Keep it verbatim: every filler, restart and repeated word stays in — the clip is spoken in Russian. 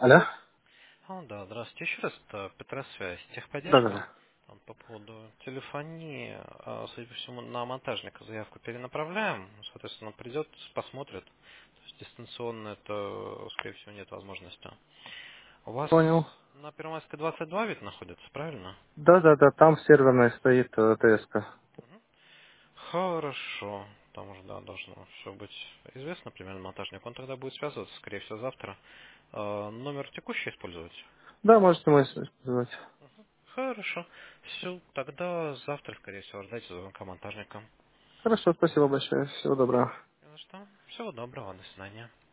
Алло? А, да, здравствуйте. Еще раз, это Петросвязь, техподдержка. Да-да-да. Там по поводу телефонии, а, судя по всему, на монтажника заявку перенаправляем. Ну, соответственно, он придет, посмотрит. То есть дистанционно это, скорее всего, нет возможности. У вас Понял. на Первомайской двадцать два ведь находится, правильно? Да-да-да, там серверная стоит э, ТСК. Мгм. Хорошо. Там уже, да, должно все быть известно, примерно монтажник. Он тогда будет связываться, скорее всего, завтра. А, номер текущий использовать? Да, можете мой использовать. Хорошо. Все, тогда завтра, скорее всего, ждайте звонка монтажника. Хорошо, спасибо большое. Всего доброго. Не за что. Всего доброго, до свидания.